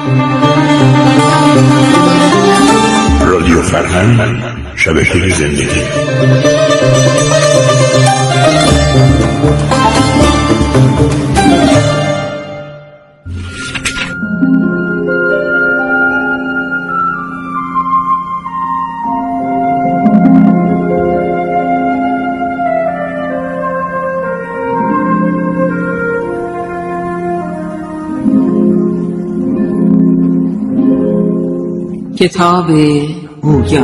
رادیو فرهنگ، شبکه زندگی. کتاب گویا.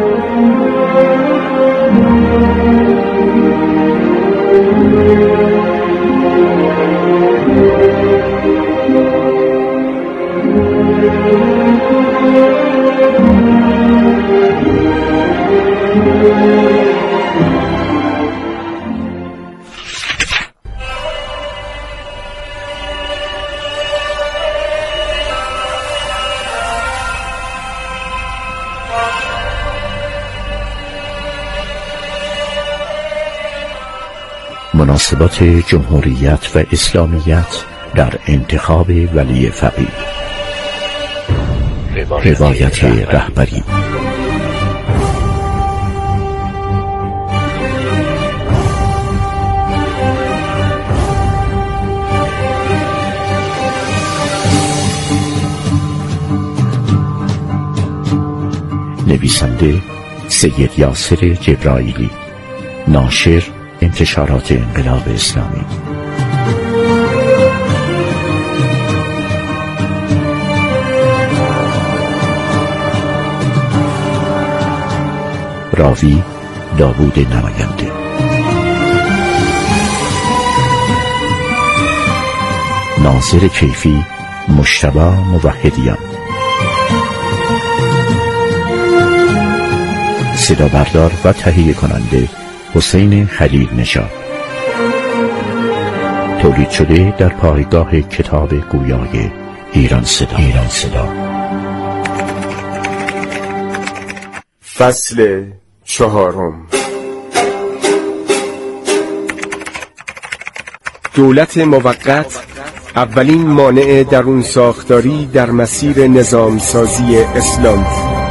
مناسبات جمهوریت و اسلامیت در انتخاب ولی فقیه. روایت رهبری. نویسنده سید یاسر جبرائیلی. ناشر انتشارات انقلاب اسلامی. راوی داوود نماینده. ناظر کیفی مجتبی موحدیان. صدا بردار و تهیه کننده حسین خلیل نژاد. تولید شده در پایگاه کتاب گویای ایران صدا. فصل 4. دولت موقت اولین مانع درون ساختاری در مسیر نظامسازی اسلام.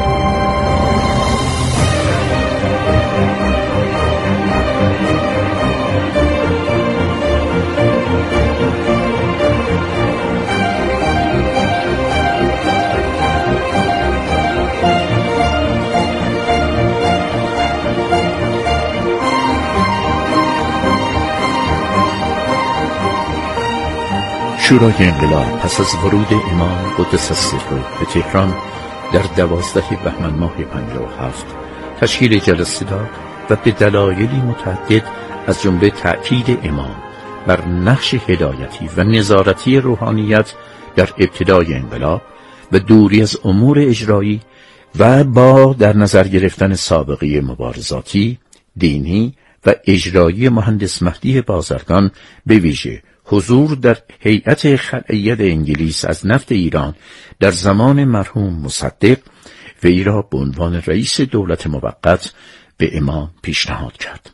شورای انقلاب پس از ورود امام قدس سره به تهران در 12 بهمن ماه 57 تشکیل جلسه داد و به دلایلی متعدد از جمله تأکید امام بر نقش هدایتی و نظارتی روحانیت در ابتدای انقلاب و دوری از امور اجرایی و با در نظر گرفتن سابقه مبارزاتی، دینی و اجرایی مهندس مهدی بازرگان، به ویژه حضور در هیئت خلعیت انگلیس از نفت ایران در زمان مرحوم مصدق، وی را به عنوان رئیس دولت موقت به امام پیشنهاد کرد.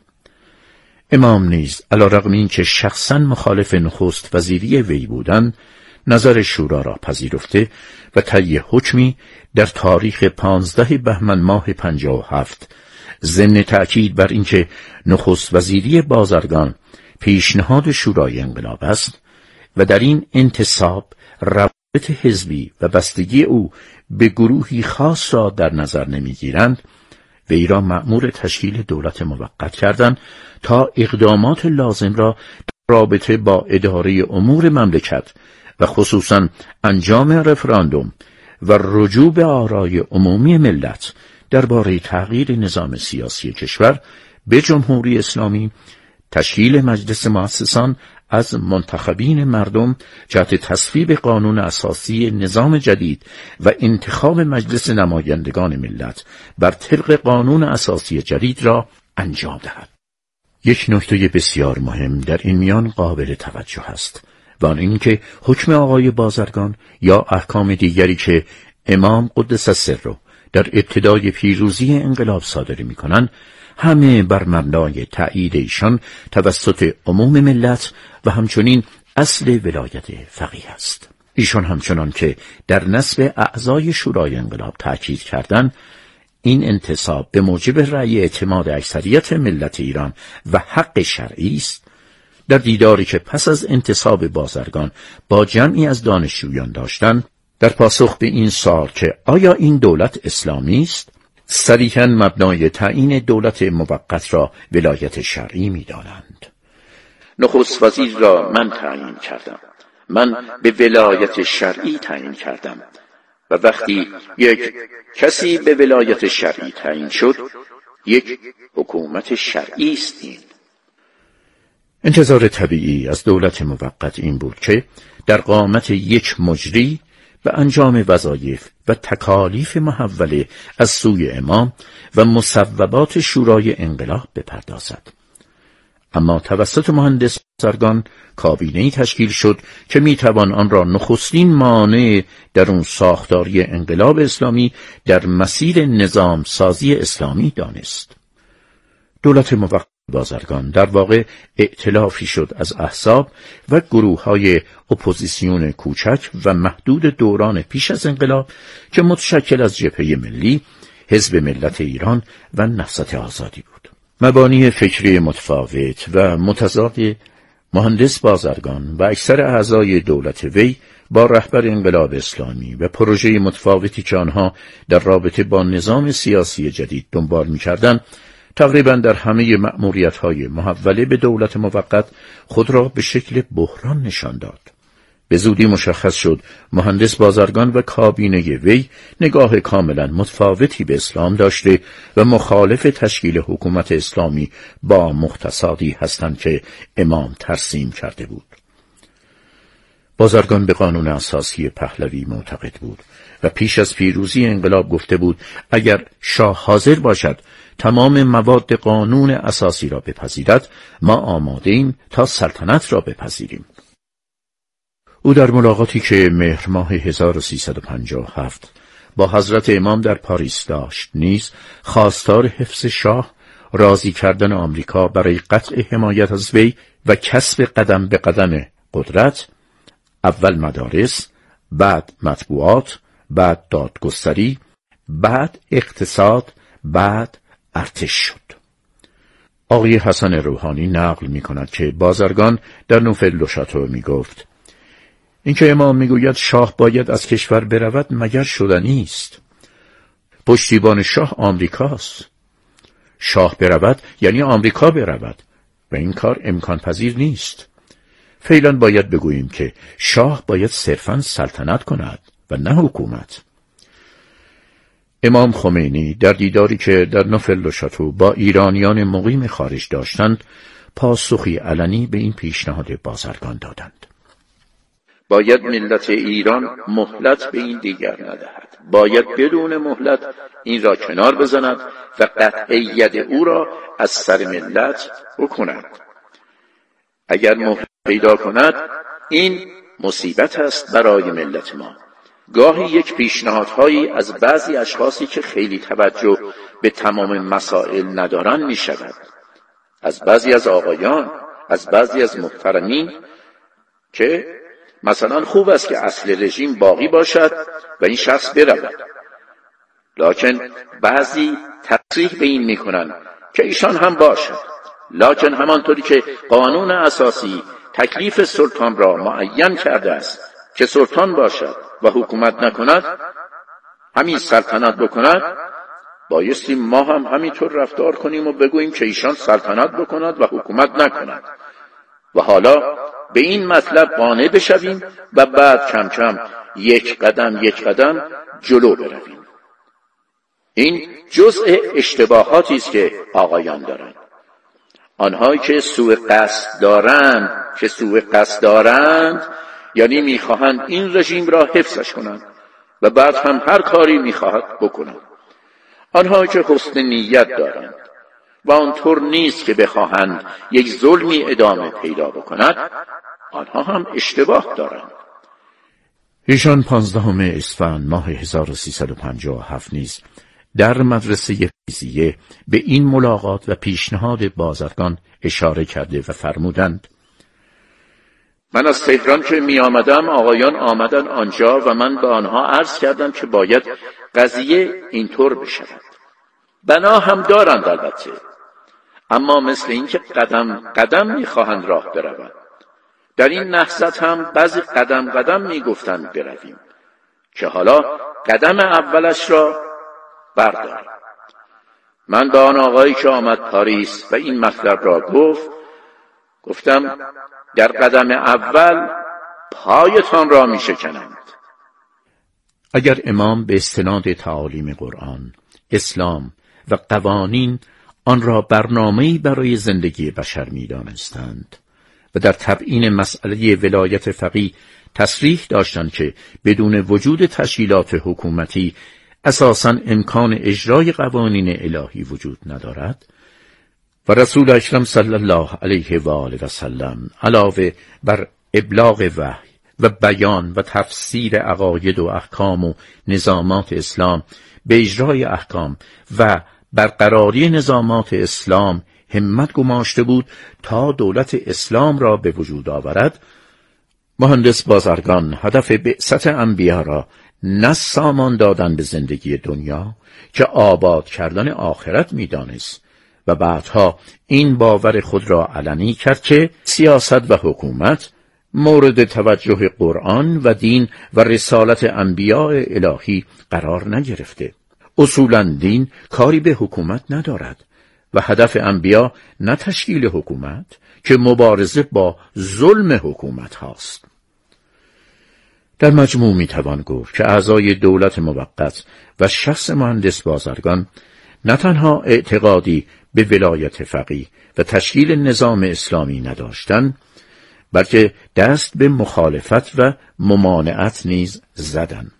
امام نیز علیرغم اینکه شخصا مخالف نخست وزیری وی بودند، نظر شورا را پذیرفته و طی حکمی در تاریخ 15 بهمن ماه 57 ضمن تأکید بر اینکه نخست وزیری بازرگان پیشنهاد شورای انقلاب است و در این انتصاب روابط حزبی و بستگی او به گروهی خاص را در نظر نمیگیرند، وی را مأمور تشکیل دولت موقت کردند تا اقدامات لازم را در رابطه با اداره امور مملکت و خصوصاً انجام رفراندوم و رجوع به آرای عمومی ملت درباره تغییر نظام سیاسی کشور به جمهوری اسلامی، تشکیل مجلس مؤسسان از منتخبین مردم جهت تصویب قانون اساسی نظام جدید و انتخاب مجلس نمایندگان ملت بر طبق قانون اساسی جدید را انجام دهد. یک نکته بسیار مهم در این میان قابل توجه است و آن اینکه حکم آقای بازرگان یا احکام دیگری که امام قدس سره در ابتدای پیروزی انقلاب صادر می‌کنند، همه بر مبنای تأیید ایشان توسط عموم ملت و همچنین اصل ولایت فقیه است. ایشان همچنان که در نصب اعضای شورای انقلاب تأکید کردند، این انتصاب به موجب رأی اعتماد اکثریت ملت ایران و حق شرعی است، در دیداری که پس از انتصاب بازرگان با جمعی از دانشجویان داشتند، در پاسخ به این سوال که آیا این دولت اسلامی است، صریحاً مبنای تعیین دولت موقت را ولایت شرعی می‌دانند. نخست وزیر را من تعیین کردم. من به ولایت شرعی تعیین کردم و وقتی یک کسی به ولایت شرعی تعیین شد، یک حکومت شرعی است. این انتظار طبیعی از دولت موقت این بود که در قامت یک مجری به انجام وظایف و تکالیف محوله از سوی امام و مصوبات شورای انقلاب بپردازد. اما توسط مهندس بازرگان کابینه‌ای تشکیل شد که میتوان آن را نخستین مانع در اون ساختاری انقلاب اسلامی در مسیر نظام سازی اسلامی دانست. دولت موقت بازرگان در واقع ائتلافی شد از احزاب و گروه‌های اپوزیسیون کوچک و محدود دوران پیش از انقلاب که متشکل از جبهه ملی، حزب ملت ایران و نهضت آزادی بود. مبانی فکری متفاوت و متضاد مهندس بازرگان و اکثر اعضای دولت وی با رهبر انقلاب اسلامی و پروژه متفاوتی که آنها در رابطه با نظام سیاسی جدید دنبال می‌کردند، تقریباً در همه مأموریت‌های محوله به دولت موقت خود را به شکل بحران نشان داد. به زودی مشخص شد مهندس بازرگان و کابینه وی نگاه کاملاً متفاوتی به اسلام داشته و مخالف تشکیل حکومت اسلامی با مقتصادی هستند که امام ترسیم کرده بود. بازرگان به قانون اساسی پهلوی معتقد بود و پیش از پیروزی انقلاب گفته بود اگر شاه حاضر باشد تمام مواد قانون اساسی را بپذیرد، ما آماده ایم تا سلطنت را بپذیریم. او در ملاقاتی که مهر ماه 1357 با حضرت امام در پاریس داشت نیز خواستار حفظ شاه، راضی کردن آمریکا برای قطع حمایت از وی و کسب قدم به قدم قدرت، اول مدارس، بعد مطبوعات، بعد دادگستری، بعد اقتصاد، بعد ارتش شد. آقای حسن روحانی نقل می کند که بازرگان در نوفل دو شاتو می گفت اینکه امام می گوید شاه باید از کشور برود مگر شدنی است. پشتیبان شاه آمریکاست. شاه برود یعنی آمریکا برود و این کار امکان پذیر نیست. فعلا باید بگوییم که شاه باید صرفاً سلطنت کند و نه حکومت. امام خمینی در دیداری که در نوفل دو شاتو با ایرانیان مقیم خارج داشتند، پاسخی علنی به این پیشنهاد بازرگان دادند. باید ملت ایران مهلت به این دیگر ندهد. باید بدون مهلت این را کنار بزند و قطعیت او را از سر ملت بکند. اگر مهلت پیدا کند این مصیبت است برای ملت ما. گاهی یک پیشنهادهایی از بعضی اشخاصی که خیلی توجه به تمام مسائل ندارن می شود. از بعضی از آقایان، از بعضی از محترمین که مثلا خوب است که اصل رژیم باقی باشد و این شخص برود. لکن بعضی تصریح به این می کنند که ایشان هم باشد. لکن همانطوری که قانون اساسی تکلیف سلطان را معین کرده است که سلطان باشد و حکومت نکند، همین سلطنت بکند، بایستی ما هم همینطور رفتار کنیم و بگوییم که ایشان سلطنت بکند و حکومت نکند و حالا به این مطلب قانع بشویم و بعد کم کم یک قدم جلو برویم. این جزء اشتباهاتی است که آقایان دارند. آنهایی که سوء قصد دارند یعنی میخواهند این رژیم را حفظش کنند و بعد هم هر کاری میخواهد بکنند. آنهایی که حسن نیت دارند و آنطور نیست که بخواهند یک ظلمی ادامه پیدا بکند، آنها هم اشتباه دارند. ایشان 15 اسفند ماه 1357 نیز در مدرسه فیزیه به این ملاقات و پیشنهاد بازرگان اشاره کرده و فرمودند من از تهران که می آمدم آقایان آمدن آنجا و من به آنها عرض کردم که باید قضیه اینطور بشود. بنا هم دارند البته، اما مثل این که قدم قدم می خواهند راه بروند. در این نهضت هم بعضی قدم قدم می گفتند برویم که حالا قدم اولش را برداریم. من به آن آقایی که آمد پاریس و این مطلب را گفتم در قدم اول پایتان را می شکنند. اگر امام به استناد تعالیم قرآن، اسلام و قوانین آن را برنامه‌ای برای زندگی بشر می دانستند و در تبیین مسئله ولایت فقیه تصریح داشتند که بدون وجود تشکیلات حکومتی اساساً امکان اجرای قوانین الهی وجود ندارد و رسول اکرم صلی الله علیه و آله و سلم علاوه بر ابلاغ وحی و بیان و تفسیر عقاید و احکام و نظامات اسلام به اجرای احکام و برقراری نظامات اسلام همت گماشته بود تا دولت اسلام را به وجود آورد، مهندس بازرگان هدف بعثت انبیا را نه سامان دادن به زندگی دنیا که آباد کردن آخرت می‌دانست و بعدها این باور خود را علنی کرد که سیاست و حکومت مورد توجه قرآن و دین و رسالت انبیاء الهی قرار نگرفته. اصولاً دین کاری به حکومت ندارد و هدف انبیا نه تشکیل حکومت که مبارزه با ظلم حکومت هاست. در مجموع میتوان گفت که اعضای دولت موقت و شخص مهندس بازرگان نه تنها اعتقادی به ولایت فقیه و تشکیل نظام اسلامی نداشتند، بلکه دست به مخالفت و ممانعت نیز زدند.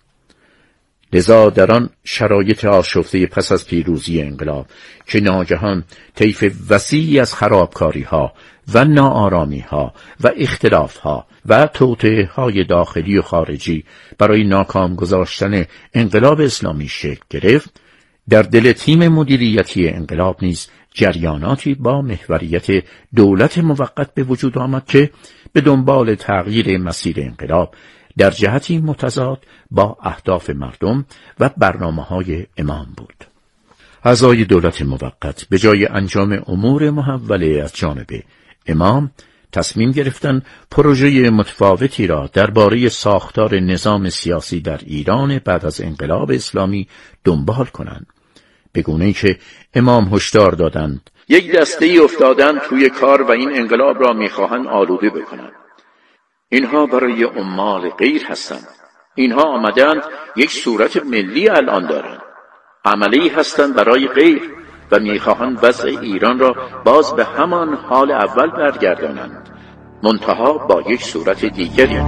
لذا در آن شرایط آشفته پس از پیروزی انقلاب که ناگهان طیف وسیعی از خرابکاری‌ها و ناآرامی‌ها و اختلاف‌ها و توطئه‌های داخلی و خارجی برای ناکام گذاشتن انقلاب اسلامی شکل گرفت، در دل تیم مدیریتی انقلاب نیز جریاناتی با محوریت دولت موقت به وجود آمد که به دنبال تغییر مسیر انقلاب در جهتی متضاد با اهداف مردم و برنامه‌های امام بود. اعضای دولت موقت به جای انجام امور محوله از جانب امام تصمیم گرفتند پروژه متفاوتی را درباره ساختار نظام سیاسی در ایران بعد از انقلاب اسلامی دنبال کنند، به گونه‌ای که امام هشدار دادند یک دسته‌ای افتادن توی کار و این انقلاب را می‌خواهند آلوده بکنند. اینها برای عمال غیر هستند. اینها آمدند یک صورت ملی الان دارند. عملی هستند برای غیر و می‌خواهند وضع ایران را باز به همان حال اول برگردانند، منتها با یک صورت دیگری.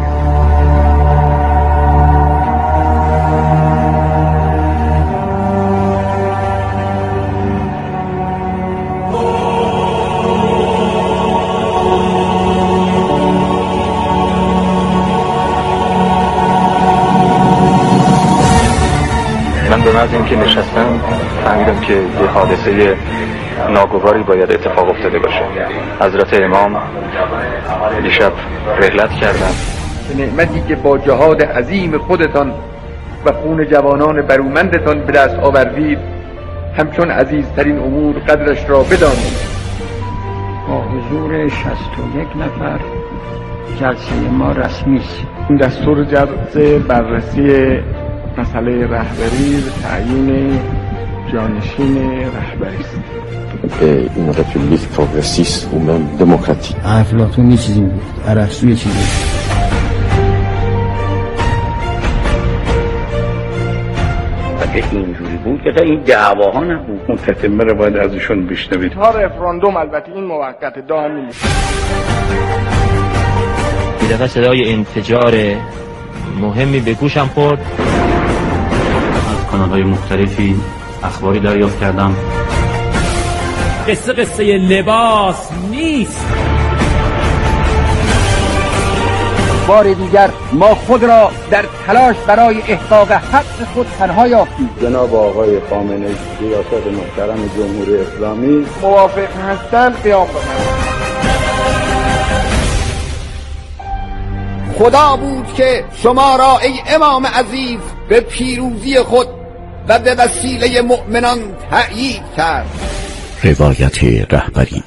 من به محض اینکه نشستم فهمیدم که یه حادثه ناگواری باید اتفاق افتاده باشه. حضرت امام دیشب رحلت کردن. نعمتی که با جهاد عظیم خودتان و خون جوانان برومندتان به دست آوردید همچون عزیزترین امور قدرش را بدانید. با حضور 61 نفر جلسه ما رسمی است. این دستور جلسه بررسی مسئله رهبری و تعیین جانشین رهبری است. این رپوبلیک پروگرسیست و مم دموکراتیک. افلاطون یه چیزی میگفت، ارسطو یه چیزی. اگه اینجوری بود که تا این دعواها نبود. اون تتمه رو باید ازشون بشنوید. تا رفراندوم البته این موقت دائمی نیست. یه دفعه صدای انفجار مهمی به گوشم خورد. از کانال‌های مختلفی اخباری دریافت کردم. قصه لباس نیست. بار دیگر ما خود را در تلاش برای احقاق حق خود تنها یافتیم. جناب آقای خامنه‌ای ریاست محترم جمهوری اسلامی موافق هستند قیام بکنند. خدا بود که شما را ای امام عزیز به پیروزی خود و به وسیله مؤمنان تأیید کرد. روایت رهبری.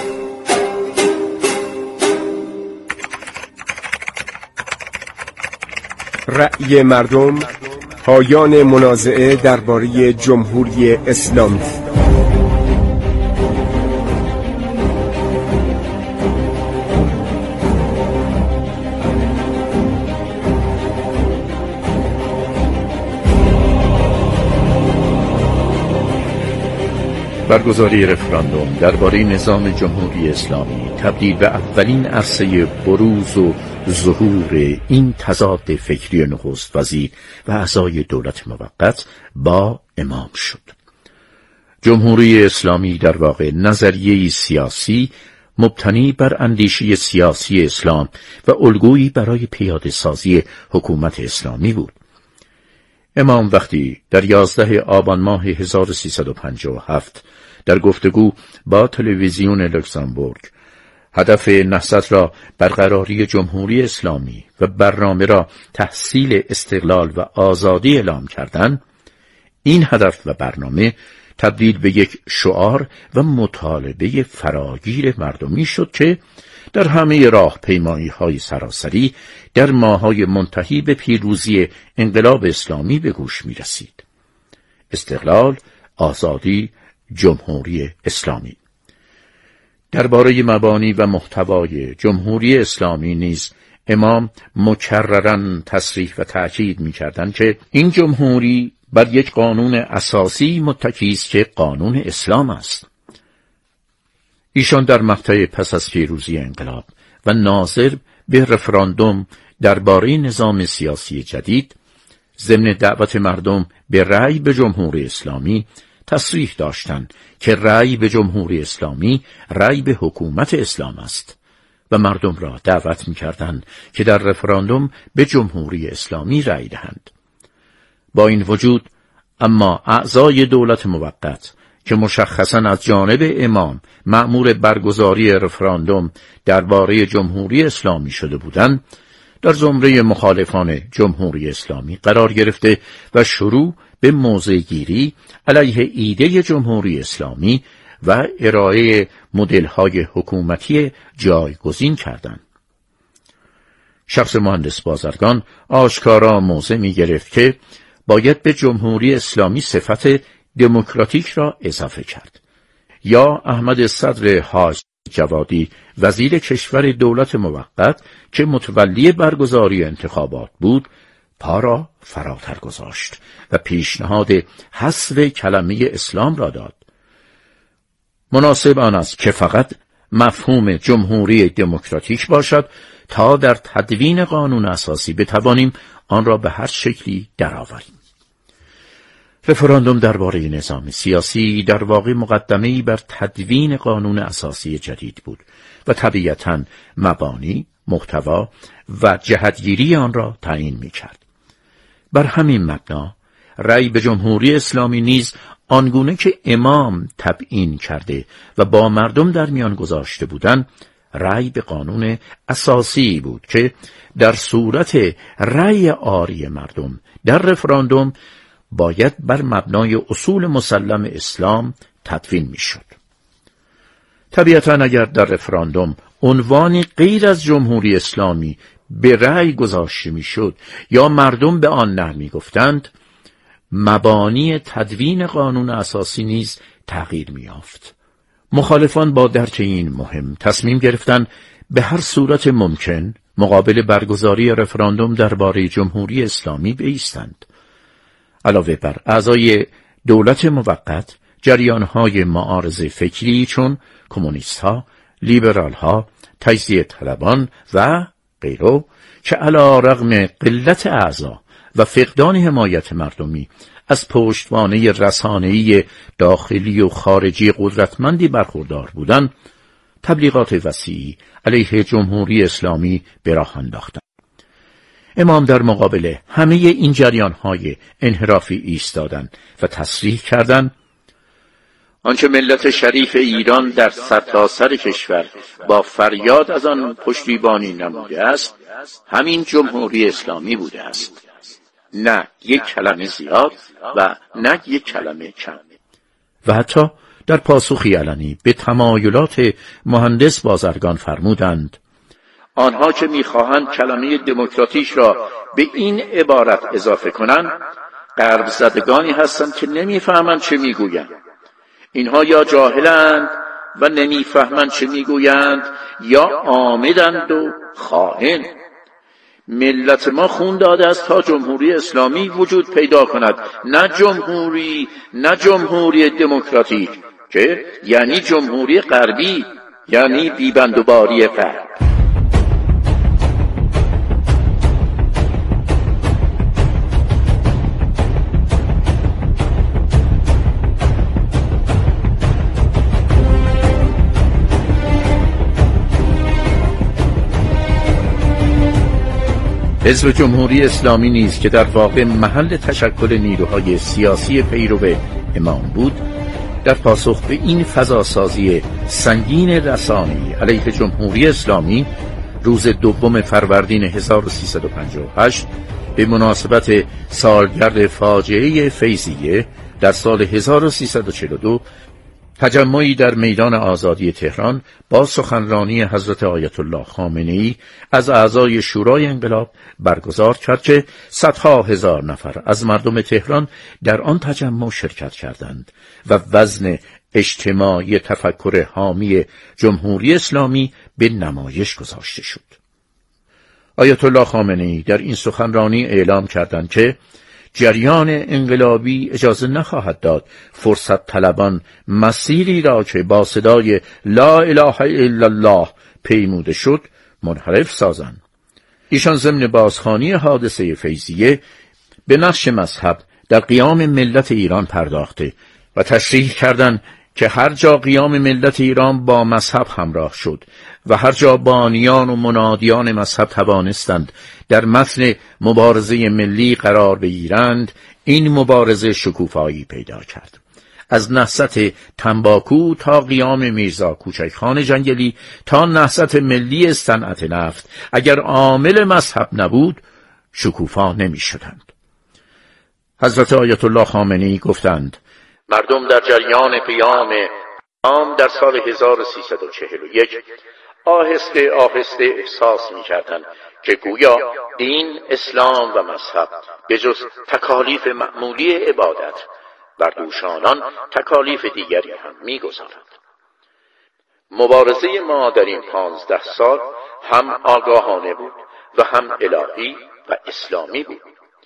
رأی مردم، پایان منازعه درباره جمهوری اسلامی. برگزاری رفراندوم درباره نظام جمهوری اسلامی تبدیل به اولین عرصه بروز و ظهور این تضاد فکری نخست وزیر و اعضای دولت موقت با امام شد. جمهوری اسلامی در واقع نظریه‌ای سیاسی مبتنی بر اندیشه سیاسی اسلام و الگویی برای پیاده سازی حکومت اسلامی بود. امام وقتی در 11 آبان ماه 1357 در گفتگو با تلویزیون لوکزامبورگ هدف نهضت را برقراری جمهوری اسلامی و برنامه را تحصیل استقلال و آزادی اعلام کردند، این هدف و برنامه تبدیل به یک شعار و مطالبه فراگیر مردمی شد که در همه راهپیمایی‌های سراسری در ماه‌های منتهی به پیروزی انقلاب اسلامی به گوش می‌رسید. استقلال، آزادی، جمهوری اسلامی. درباره مبانی و محتوای جمهوری اسلامی نیز امام مکرراً تصریح و تأکید می‌کردند که این جمهوری بر یک قانون اساسی متکی است که قانون اسلام است. ایشان در مقطع پس از پیروزی انقلاب و ناظر به رفراندوم درباره نظام سیاسی جدید ضمن دعوت مردم به رأی به جمهوری اسلامی تصریح داشتند که رأی به جمهوری اسلامی رأی به حکومت اسلام است و مردم را دعوت می‌کردند که در رفراندوم به جمهوری اسلامی رأی دهند. با این وجود اما اعضای دولت موقت که مشخصاً از جانب امام مأمور برگزاری رفراندوم درباره جمهوری اسلامی شده بودند، در زمره مخالفان جمهوری اسلامی قرار گرفته و شروع به موضع‌گیری علیه ایده جمهوری اسلامی و ارائه مدل‌های حکومتی جایگزین کردند. شخص مهندس بازرگان آشکارا موضع می‌گرفت که باید به جمهوری اسلامی صفت دموکراتیک را اضافه کرد. یا احمد صدر حاج جوادی وزیر کشور دولت موقت که متولی برگزاری انتخابات بود پا را فراتر گذاشت و پیشنهاد حذف کلمه اسلام را داد. مناسب آن است که فقط مفهوم جمهوری دموکراتیک باشد تا در تدوین قانون اساسی بتوانیم آن را به هر شکلی درآوریم. رفراندوم درباره نظام سیاسی در واقع مقدمه‌ای بر تدوین قانون اساسی جدید بود و طبیعتاً مبانی، محتوا و جهتگیری آن را تعیین می‌کرد. بر همین مبنا رأی به جمهوری اسلامی نیز آنگونه که امام تبیین کرده و با مردم در میان گذاشته بودند، رأی به قانون اساسی بود که در صورت رأی آری مردم در رفراندوم باید بر مبنای اصول مسلم اسلام تدوین میشد. طبیعتاً اگر در رفراندوم عنوانی غیر از جمهوری اسلامی به رأی گذاشته میشد یا مردم به آن نه میگفتند، مبانی تدوین قانون اساسی نیز تغییر می‌یافت. مخالفان با درک این مهم تصمیم گرفتند به هر صورت ممکن مقابل برگزاری رفراندوم درباره جمهوری اسلامی بایستند. علاوه بر اعضای دولت موقت، جریان‌های معارضه فکری چون کمونیست‌ها، لیبرال‌ها، تجزیه طلبان و غیره که علی رغم قلت اعضا و فقدان حمایت مردمی از پشتوانه رسانه‌ای داخلی و خارجی قدرتمندی برخوردار بودند، تبلیغات وسیعی علیه جمهوری اسلامی به راه انداختند. امام در مقابل همه این جریان‌های انحرافی ایستادند و تصریح کردند: آنچه ملت شریف ایران در سرتاسر کشور با فریاد از آن پشتیبانی نموده است، همین جمهوری اسلامی بوده است. نه یک کلمه زیاد و نه یک کلمه کم. و حتی در پاسخی علنی به تمایلات مهندس بازرگان فرمودند: آنها که می‌خواهند کلمه دموکراتیک را به این عبارت اضافه کنند، غرب زدگانی هستند که نمی‌فهمند چه می‌گویند. اینها یا جاهلند و نمی‌فهمند چه می‌گویند، یا عامدند و خائن. ملت ما خون داده است تا جمهوری اسلامی وجود پیدا کند، نه جمهوری دموکراتیک که یعنی جمهوری غربی، یعنی بیبندوباری غرب. حزب جمهوری اسلامی نیز که در واقع محل تشکل نیروهای سیاسی پیرو امام بود، در پاسخ به این فضاسازی سنگین رسانه‌ای علیه جمهوری اسلامی روز 2 فروردین 1358 به مناسبت سالگرد فاجعه فیضیه در سال 1342 تجمعی در میدان آزادی تهران با سخنرانی حضرت آیت الله خامنه‌ای از اعضای شورای انقلاب برگزار کرد که صدها هزار نفر از مردم تهران در آن تجمع شرکت کردند و وزن اجتماعی تفکر حامی جمهوری اسلامی به نمایش گذاشته شد. آیت الله خامنه‌ای در این سخنرانی اعلام کردند که جریان انقلابی اجازه نخواهد داد فرصت طلبان مسیری را که با صدای لا اله الا الله پیموده شد منحرف سازند. ایشان ضمن بازخوانی حادثه فیضیه به نقش مذهب در قیام ملت ایران پرداخته و تشریح کردند که هر جا قیام ملت ایران با مذهب همراه شد و هر جا بانیان و منادیان مذهب توانستند در متن مبارزه ملی قرار بگیرند، این مبارزه شکوفایی پیدا کرد. از نهضت تنباکو تا قیام میرزا کوچکخان جنگلی تا نهضت ملی صنعت نفت، اگر عامل مذهب نبود شکوفا نمی شدند. حضرت آیت الله خامنه‌ای گفتند: مردم در جریان قیام در سال 1341 آهسته آهسته احساس می‌کردند که گویا دین، اسلام و مذهب به جز تکالیف معمولی عبادت بر دوش آنان تکالیف دیگری هم می‌گذارد. مبارزه ما در این 15 سال هم آگاهانه بود و هم الهی و اسلامی بود.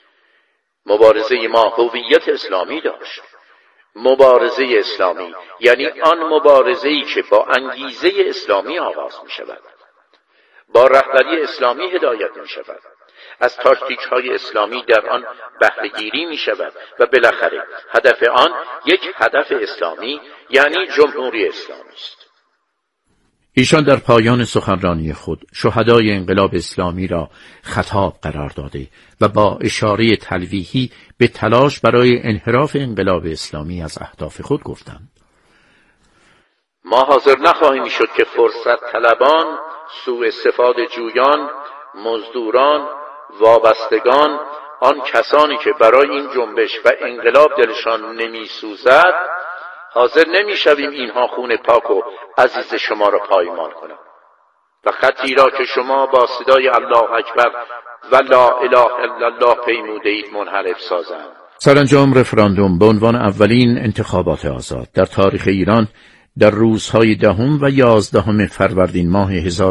مبارزه ما هویت اسلامی داشت. مبارزه اسلامی یعنی آن مبارزه‌ای که با انگیزه اسلامی آغاز می شود، با رهبری اسلامی هدایت می شود، از تاکتیک‌های اسلامی در آن بهره‌گیری می شود و بالاخره هدف آن یک هدف اسلامی یعنی جمهوری اسلامی است. ایشان در پایان سخنرانی خود شهدای انقلاب اسلامی را خطاب قرار داده و با اشاره تلویحی به تلاش برای انحراف انقلاب اسلامی از اهداف خود گفتند: ما حاضر نخواهیم شد که فرصت طلبان، سوء استفاده جویان، مزدوران، وابستگان، آن کسانی که برای این جنبش و انقلاب دلشان نمی سوزد، حاضر نمی شویم اینها خون پاک و عزیز شما را پایمال کنند و خطی را که شما با صدای الله اکبر و لا اله الا الله پیموده اید منحرف سازند. سرانجام رفراندوم به عنوان اولین انتخابات آزاد در تاریخ ایران در روزهای 10 و 11 فروردین ماه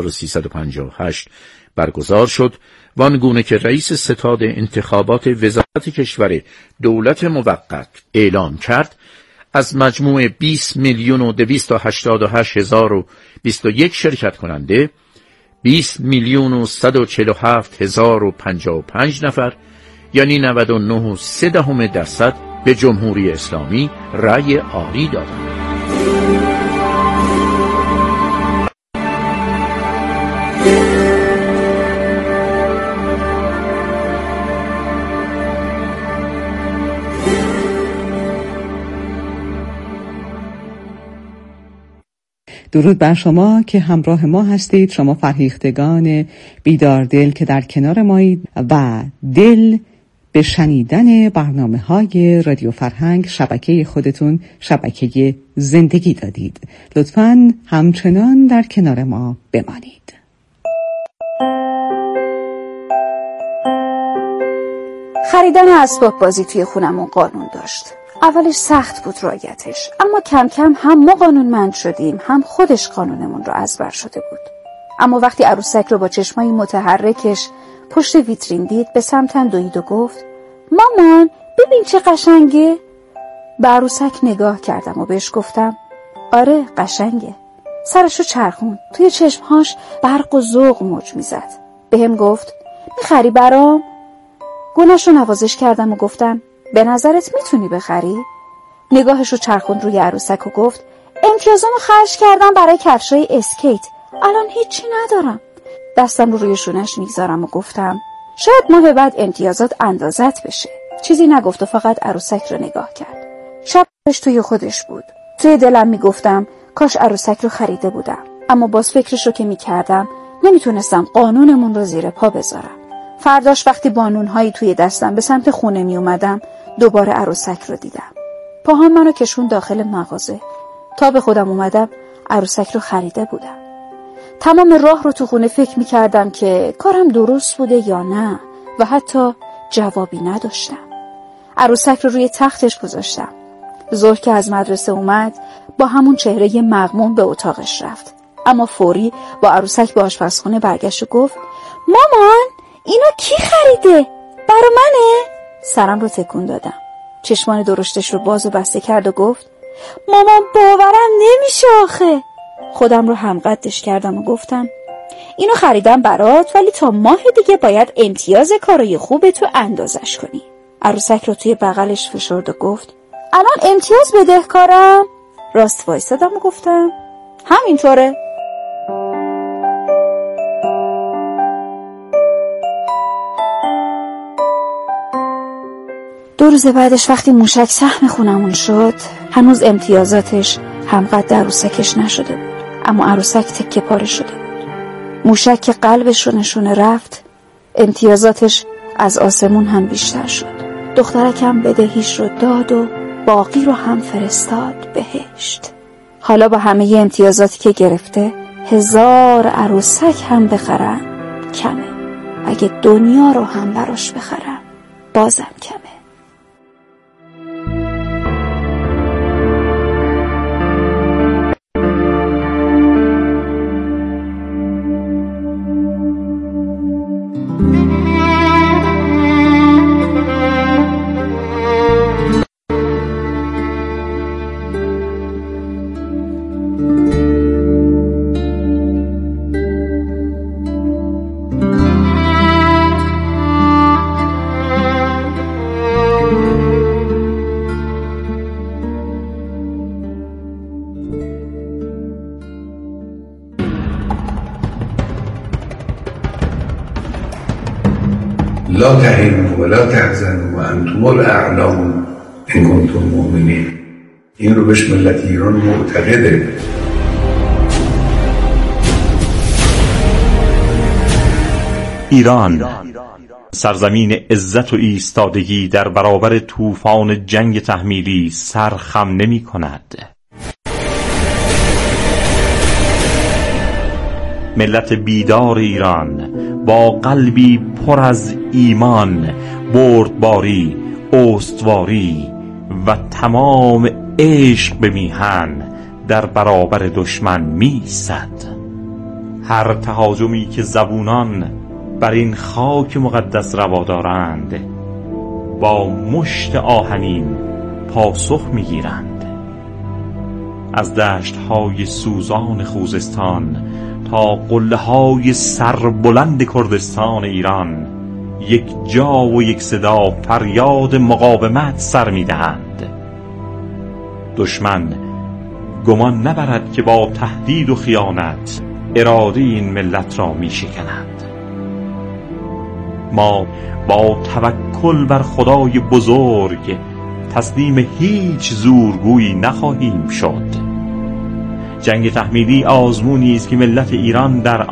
1358 برگزار شد، وانگونه که رئیس ستاد انتخابات وزارت کشور دولت موقت اعلام کرد از مجموع 20,288,021 شرکت کننده 20,147,055 نفر یعنی 99.3% به جمهوری اسلامی رأی آری دادند. درود بر شما که همراه ما هستید، شما فرهیختگان بیدار دل که در کنار مایید و دل به شنیدن برنامه‌های رادیو فرهنگ شبکه خودتون شبکه زندگی دادید. لطفاً همچنان در کنار ما بمانید. خریدن اسباب بازی توی خونمون قانون داشت. اولش سخت بود رعایتش، اما کم کم هم ما قانونمند شدیم هم خودش قانونمون رو ازبر شده بود. اما وقتی عروسک رو با چشمای متحرکش پشت ویترین دید، به سمتم دوید و گفت مامان ببین چه قشنگه. به عروسک نگاه کردم و بهش گفتم آره قشنگه. سرشو چرخوند، توی چشمهاش برق و ذوق موج میزد. بهم گفت میخری برام؟ گونه‌شو نوازش کردم و گفتم به نظرت میتونی بخری؟ نگاهشو چرخوند روی عروسک و گفت امتیازامو خرج کردم برای کفشای اسکیت، الان هیچی ندارم. دستم رو روی شونش میگذارم و گفتم شاید ماه بعد امتیازات اندازت بشه. چیزی نگفت و فقط عروسک رو نگاه کرد. شبش توی خودش بود. توی دلم میگفتم کاش عروسک رو خریده بودم، اما باز فکرش رو که میکردم نمیتونستم قانونمون رو زیر پا بذارم. فرداش وقتی بانونهایی توی دستم به سمت خونه می اومدم، دوباره عروسک رو دیدم. پاهام منو کشون داخل مغازه. تا به خودم اومدم عروسک رو خریده بودم. تمام راه رو تو خونه فکر می کردم که کارم درست بوده یا نه و حتی جوابی نداشتم. عروسک رو روی تختش گذاشتم. ظهر که از مدرسه اومد با همون چهره مغموم به اتاقش رفت، اما فوری با عروسک به آشپزخونه برگشت و گفت مامان اینو کی خریده؟ برا منه؟ سرم رو تکون دادم. چشمان درشتش رو باز و بسته کرد و گفت مامان باورم نمیشه آخه. خودم رو همقدش کردم و گفتم اینو خریدم برات، ولی تا ماه دیگه باید امتیاز کارای خوب تو اندازش کنی. عروسک رو توی بغلش فشرد و گفت الان امتیاز بدهکارم؟ راست وایسادم و گفتم همینطوره. دو روز بعدش وقتی موشک سهم خونمون شد، هنوز امتیازاتش همقدر عروسکش نشده بود، اما عروسک تکه پاره شده بود. موشک که قلبش رو نشونه رفت، امتیازاتش از آسمون هم بیشتر شد. دخترکم بدهیش رو داد و باقی رو هم فرستاد بهشت. حالا با همه امتیازاتی که گرفته 1000 عروسک هم بخرن کمه. اگه دنیا رو هم براش بخرن بازم کمه. لا تهنوا ولا تحزنوا وانتم الاعلون ان کنتم مؤمنین. این رو بهش ملت ایران معتقده. ایران سرزمین عزت و ایستادگی در برابر طوفان جنگ تحمیلی سر خم نمی کند. ملت بیدار ایران با قلبی پر از ایمان، بردباری، استواری و تمام عشق به میهن در برابر دشمن می‌ایستد. هر تهاجمی که زبونان بر این خاک مقدس روا دارند با مشت آهنین پاسخ می‌گیرند. از دشت‌های سوزان خوزستان تا قله‌های سربلند کردستان ایران یک جا و یک صدا فریاد مقاومت سر می‌دهند. دشمن گمان نبرد که با تهدید و خیانت اراده این ملت را می‌شکند. ما با توکل بر خدای بزرگ تسلیم هیچ زورگویی نخواهیم شد. جنگ تحمیلی آزمونی است که ملت ایران در